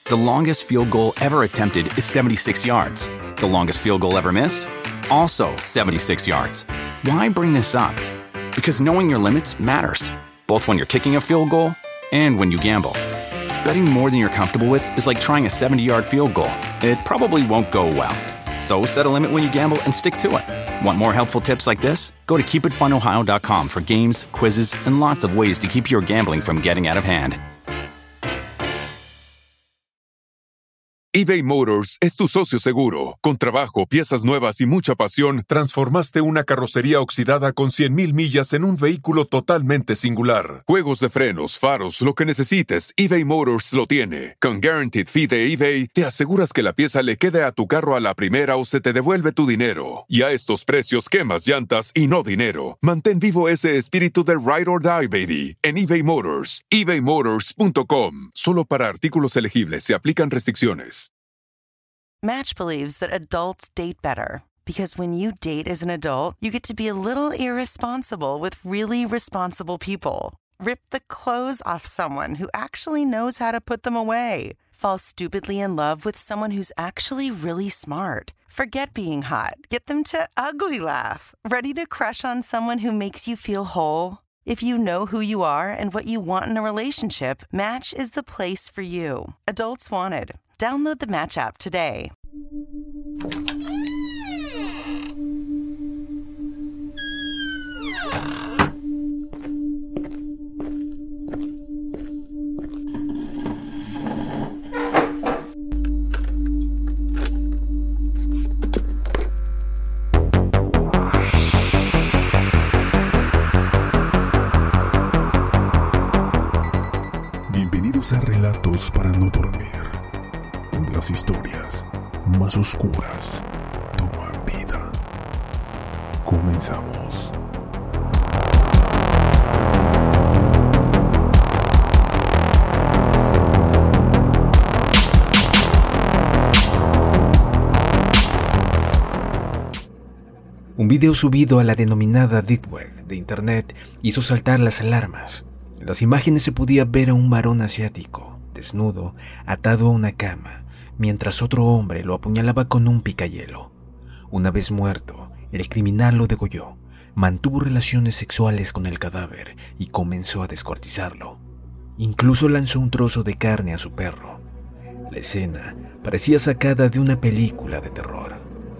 The longest field goal ever attempted is 76 yards. The longest field goal ever missed? Also 76 yards. Why bring this up? Because knowing your limits matters, both when you're kicking a field goal and when you gamble. Betting more than you're comfortable with is like trying a 70-yard field goal. It probably won't go well. So set a limit when you gamble and stick to it. Want more helpful tips like this? Go to keepitfunohio.com for games, quizzes, and lots of ways to keep your gambling from getting out of hand. eBay Motors es tu socio seguro. Con trabajo, piezas nuevas y mucha pasión, transformaste una carrocería oxidada con 100,000 millas en un vehículo totalmente singular. Juegos de frenos, faros, lo que necesites, eBay Motors lo tiene. Con Guaranteed Fee de eBay, te aseguras que la pieza le quede a tu carro a la primera o se te devuelve tu dinero. Y a estos precios, quemas llantas y no dinero. Mantén vivo ese espíritu de Ride or Die, baby, en eBay Motors. ebaymotors.com. Solo para artículos elegibles se aplican restricciones. Match believes that adults date better because when you date as an adult, you get to be a little irresponsible with really responsible people. Rip the clothes off someone who actually knows how to put them away. Fall stupidly in love with someone who's actually really smart. Forget being hot. Get them to ugly laugh. Ready to crush on someone who makes you feel whole? If you know who you are and what you want in a relationship, Match is the place for you. Adults wanted. Download the Match app today. Bienvenidos a Relatos para no dormir, donde las historias más oscuras toman vida. Comenzamos. Un video subido a la denominada Deep Web de internet hizo saltar las alarmas. En las imágenes se podía ver a un varón asiático, desnudo, atado a una cama, mientras otro hombre lo apuñalaba con un picayelo. Una vez muerto, el criminal lo degolló, mantuvo relaciones sexuales con el cadáver y comenzó a descuartizarlo. Incluso lanzó un trozo de carne a su perro. La escena parecía sacada de una película de terror.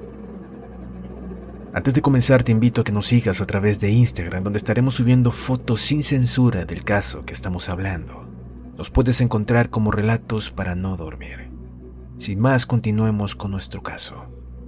Antes de comenzar, te invito a que nos sigas a través de Instagram, donde estaremos subiendo fotos sin censura del caso que estamos hablando. Nos puedes encontrar como Relatos para no dormir. Sin más, continuemos con nuestro caso.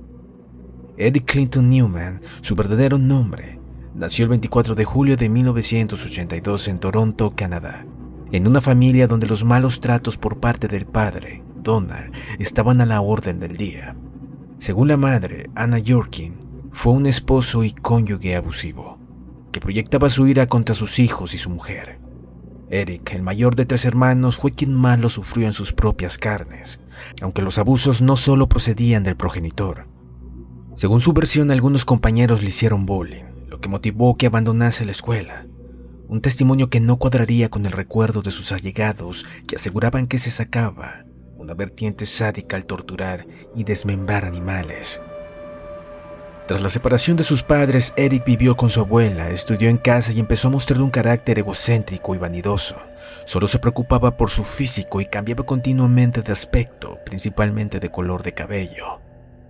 Eric Clinton Newman, su verdadero nombre, nació el 24 de julio de 1982 en Toronto, Canadá, en una familia donde los malos tratos por parte del padre, Donald, estaban a la orden del día. Según la madre, Anna Yorkin, fue un esposo y cónyuge abusivo, que proyectaba su ira contra sus hijos y su mujer. Eric, el mayor de 3 hermanos, fue quien más lo sufrió en sus propias carnes, aunque los abusos no solo procedían del progenitor. Según su versión, algunos compañeros le hicieron bullying, lo que motivó que abandonase la escuela. Un testimonio que no cuadraría con el recuerdo de sus allegados, que aseguraban que se sacaba una vertiente sádica al torturar y desmembrar animales. Tras la separación de sus padres, Eric vivió con su abuela, estudió en casa y empezó a mostrar un carácter egocéntrico y vanidoso. Solo se preocupaba por su físico y cambiaba continuamente de aspecto, principalmente de color de cabello.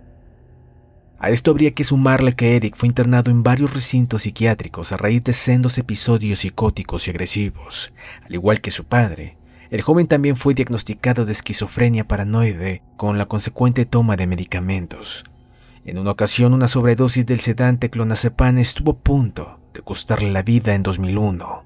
A esto habría que sumarle que Eric fue internado en varios recintos psiquiátricos a raíz de sendos episodios psicóticos y agresivos. Al igual que su padre, el joven también fue diagnosticado de esquizofrenia paranoide con la consecuente toma de medicamentos. En una ocasión, una sobredosis del sedante clonazepam estuvo a punto de costarle la vida en 2001.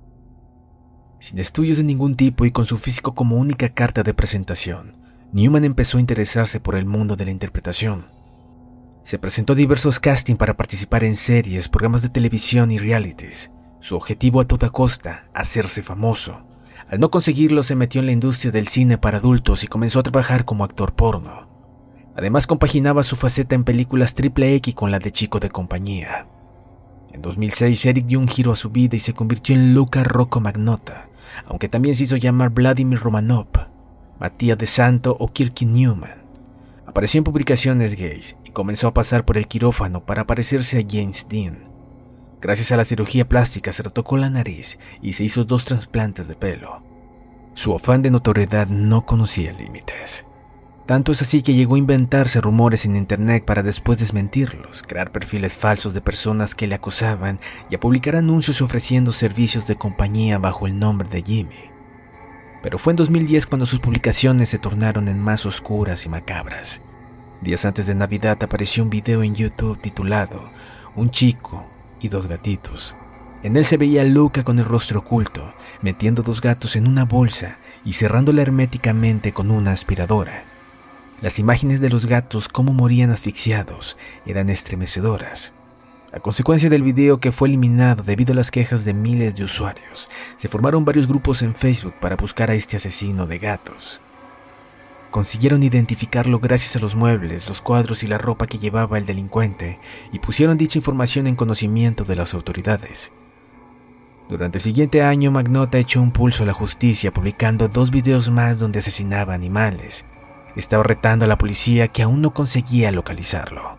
Sin estudios de ningún tipo y con su físico como única carta de presentación, Newman empezó a interesarse por el mundo de la interpretación. Se presentó a diversos castings para participar en series, programas de televisión y realities. Su objetivo a toda costa, hacerse famoso. Al no conseguirlo, se metió en la industria del cine para adultos y comenzó a trabajar como actor porno. Además, compaginaba su faceta en películas XXX con la de chico de compañía. En 2006, Eric dio un giro a su vida y se convirtió en Luca Rocco Magnotta, aunque también se hizo llamar Vladimir Romanov. Matías de Santo o Kirky Newman. Apareció en publicaciones gays y comenzó a pasar por el quirófano para parecerse a James Dean. Gracias a la cirugía plástica se retocó la nariz y se hizo 2 trasplantes de pelo. Su afán de notoriedad no conocía límites. Tanto es así que llegó a inventarse rumores en internet para después desmentirlos, crear perfiles falsos de personas que le acosaban y a publicar anuncios ofreciendo servicios de compañía bajo el nombre de Jimmy. Pero fue en 2010 cuando sus publicaciones se tornaron en más oscuras y macabras. Días antes de Navidad apareció un video en YouTube titulado Un chico y 2 gatitos. En él se veía a Luca con el rostro oculto, metiendo 2 gatos en una bolsa y cerrándola herméticamente con una aspiradora. Las imágenes de los gatos cómo morían asfixiados eran estremecedoras. A consecuencia del video, que fue eliminado debido a las quejas de miles de usuarios, se formaron varios grupos en Facebook para buscar a este asesino de gatos. Consiguieron identificarlo gracias a los muebles, los cuadros y la ropa que llevaba el delincuente y pusieron dicha información en conocimiento de las autoridades. Durante el siguiente año, Magnotta echó un pulso a la justicia publicando 2 videos más donde asesinaba animales. Estaba retando a la policía, que aún no conseguía localizarlo.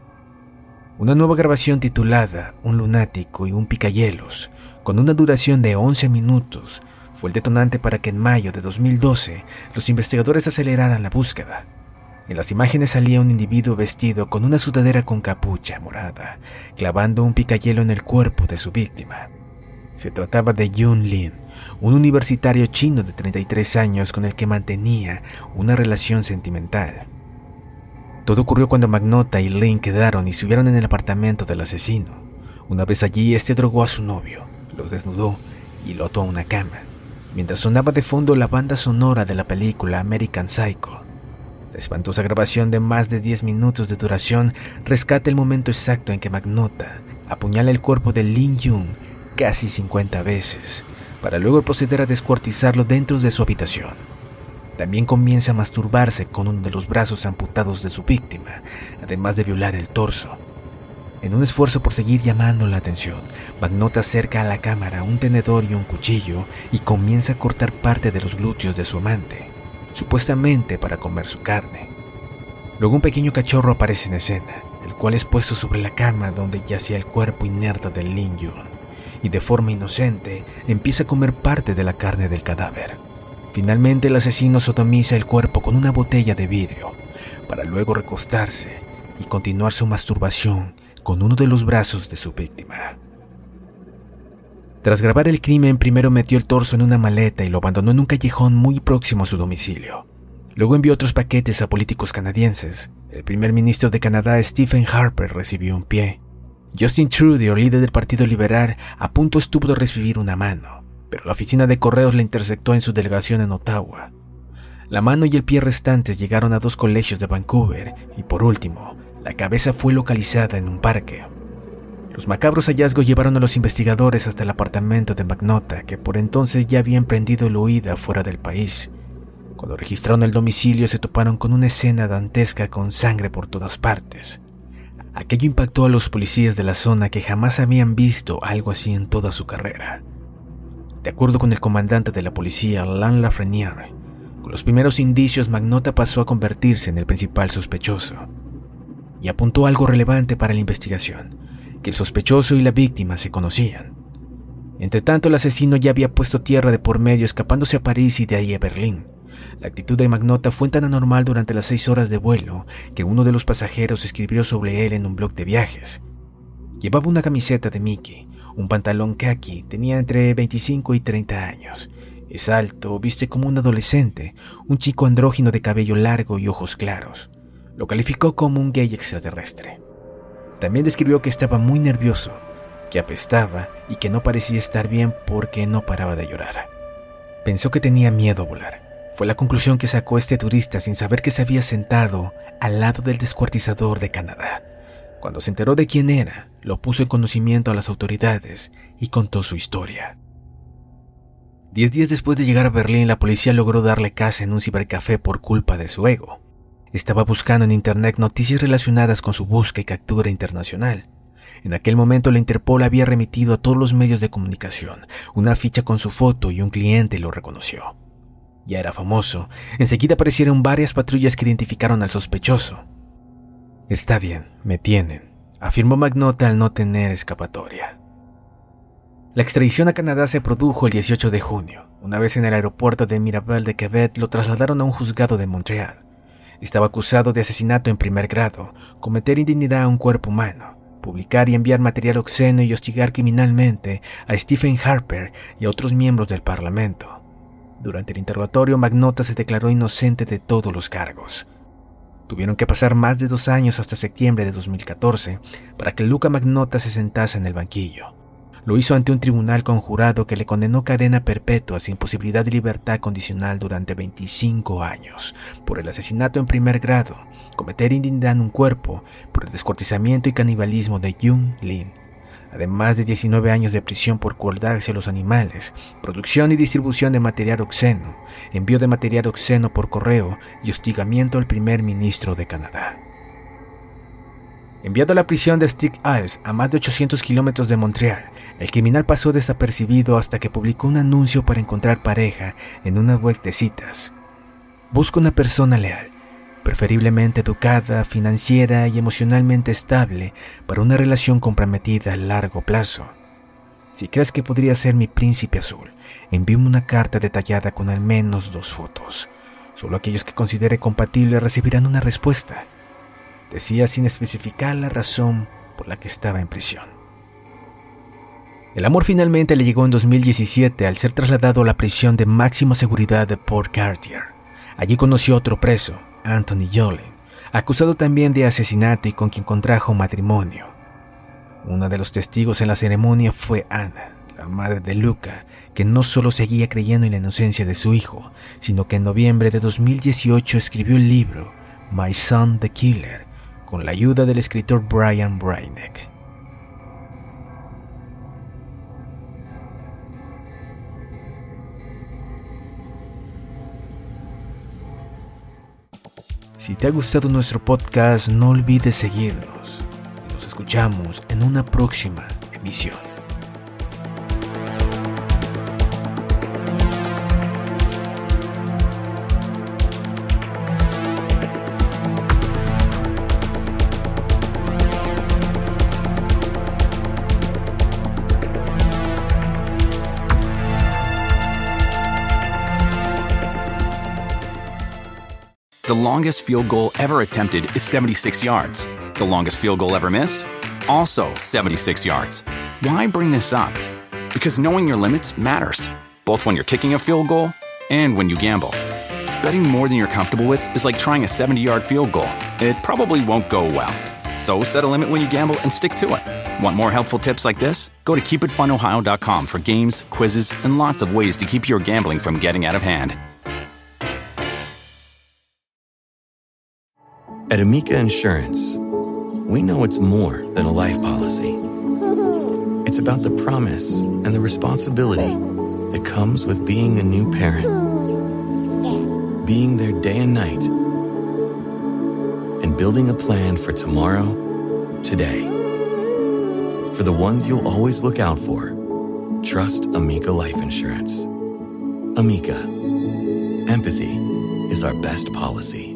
Una nueva grabación titulada Un lunático y un picahielos, con una duración de 11 minutos, fue el detonante para que en mayo de 2012 los investigadores aceleraran la búsqueda. En las imágenes salía un individuo vestido con una sudadera con capucha morada, clavando un picahielo en el cuerpo de su víctima. Se trataba de Yun Lin, un universitario chino de 33 años con el que mantenía una relación sentimental. Todo ocurrió cuando Magnotta y Lin quedaron y subieron en el apartamento del asesino. Una vez allí, este drogó a su novio, lo desnudó y lo ató a una cama, mientras sonaba de fondo la banda sonora de la película American Psycho. La espantosa grabación de más de 10 minutos de duración rescata el momento exacto en que Magnotta apuñala el cuerpo de Lin Yun casi 50 veces, para luego proceder a descuartizarlo dentro de su habitación. También comienza a masturbarse con uno de los brazos amputados de su víctima, además de violar el torso. En un esfuerzo por seguir llamando la atención, Magnotta acerca a la cámara un tenedor y un cuchillo y comienza a cortar parte de los glúteos de su amante, supuestamente para comer su carne. Luego un pequeño cachorro aparece en escena, el cual es puesto sobre la cama donde yacía el cuerpo inerte de Lin Yun, y de forma inocente empieza a comer parte de la carne del cadáver. Finalmente el asesino sodomiza el cuerpo con una botella de vidrio, para luego recostarse y continuar su masturbación con uno de los brazos de su víctima. Tras grabar el crimen, primero metió el torso en una maleta y lo abandonó en un callejón muy próximo a su domicilio. Luego envió otros paquetes a políticos canadienses. El primer ministro de Canadá, Stephen Harper, recibió un pie. Justin Trudeau, líder del Partido Liberal, a punto estuvo de recibir una mano, pero la oficina de correos le interceptó en su delegación en Ottawa. La mano y el pie restantes llegaron a 2 colegios de Vancouver y, por último, la cabeza fue localizada en un parque. Los macabros hallazgos llevaron a los investigadores hasta el apartamento de Magnotta, que por entonces ya había emprendido la huida fuera del país. Cuando registraron el domicilio se toparon con una escena dantesca con sangre por todas partes. Aquello impactó a los policías de la zona, que jamás habían visto algo así en toda su carrera. De acuerdo con el comandante de la policía, Alain Lafrenière, con los primeros indicios Magnotta pasó a convertirse en el principal sospechoso. Y apuntó algo relevante para la investigación, que el sospechoso y la víctima se conocían. Entretanto, el asesino ya había puesto tierra de por medio, escapándose a París y de ahí a Berlín. La actitud de Magnotta fue tan anormal durante las 6 horas de vuelo que uno de los pasajeros escribió sobre él en un blog de viajes. Llevaba una camiseta de Mickey, un pantalón khaki, tenía entre 25 y 30 años. Es alto, viste como un adolescente, un chico andrógino de cabello largo y ojos claros. Lo calificó como un gay extraterrestre. También describió que estaba muy nervioso, que apestaba y que no parecía estar bien porque no paraba de llorar. Pensó que tenía miedo a volar. Fue la conclusión que sacó este turista sin saber que se había sentado al lado del descuartizador de Canadá. Cuando se enteró de quién era, lo puso en conocimiento a las autoridades y contó su historia. 10 días después de llegar a Berlín, la policía logró darle caza en un cibercafé por culpa de su ego. Estaba buscando en internet noticias relacionadas con su búsqueda y captura internacional. En aquel momento la Interpol había remitido a todos los medios de comunicación una ficha con su foto y un cliente lo reconoció. Ya era famoso. Enseguida aparecieron varias patrullas que identificaron al sospechoso. Está bien, me tienen, afirmó McNaughton al no tener escapatoria. La extradición a Canadá se produjo el 18 de junio. Una vez en el aeropuerto de Mirabel de Quebec, lo trasladaron a un juzgado de Montreal. Estaba acusado de asesinato en primer grado, cometer indignidad a un cuerpo humano, publicar y enviar material obsceno y hostigar criminalmente a Stephen Harper y a otros miembros del Parlamento. Durante el interrogatorio, McNaughton se declaró inocente de todos los cargos. Tuvieron que pasar más de 2 años hasta septiembre de 2014 para que Luca McNaughton se sentase en el banquillo. Lo hizo ante un tribunal conjurado que le condenó cadena perpetua sin posibilidad de libertad condicional durante 25 años por el asesinato en primer grado, cometer indignidad en un cuerpo, por el descuartizamiento y canibalismo de Jung Lin, además de 19 años de prisión por crueldad hacia los animales, producción y distribución de material obsceno, envío de material obsceno por correo y hostigamiento al primer ministro de Canadá. Enviado a la prisión de Stick Isles, a más de 800 kilómetros de Montreal, el criminal pasó desapercibido hasta que publicó un anuncio para encontrar pareja en una web de citas. Busca una persona leal, preferiblemente educada, financiera y emocionalmente estable para una relación comprometida a largo plazo. Si crees que podría ser mi príncipe azul, envíame una carta detallada con al menos 2 fotos. Solo aquellos que considere compatible recibirán una respuesta. Decía sin especificar la razón por la que estaba en prisión. El amor finalmente le llegó en 2017 al ser trasladado a la prisión de máxima seguridad de Port Cartier. Allí conoció a otro preso, Anthony Jolin, acusado también de asesinato y con quien contrajo matrimonio. Uno de los testigos en la ceremonia fue Anna, la madre de Luca, que no solo seguía creyendo en la inocencia de su hijo, sino que en noviembre de 2018 escribió el libro My Son the Killer, con la ayuda del escritor Brian Brainiac. Si te ha gustado nuestro podcast, no olvides seguirnos. Y nos escuchamos en una próxima emisión. The longest field goal ever attempted is 76 yards. The longest field goal ever missed? Also 76 yards. Why bring this up? Because knowing your limits matters, both when you're kicking a field goal and when you gamble. Betting more than you're comfortable with is like trying a 70-yard field goal. It probably won't go well. So set a limit when you gamble and stick to it. Want more helpful tips like this? Go to keepitfunohio.com for games, quizzes, and lots of ways to keep your gambling from getting out of hand. At Amica Insurance, we know it's more than a life policy. It's about the promise and the responsibility that comes with being a new parent. Being there day and night. And building a plan for tomorrow, today. For the ones you'll always look out for, trust Amica Life Insurance. Amica. Empathy is our best policy.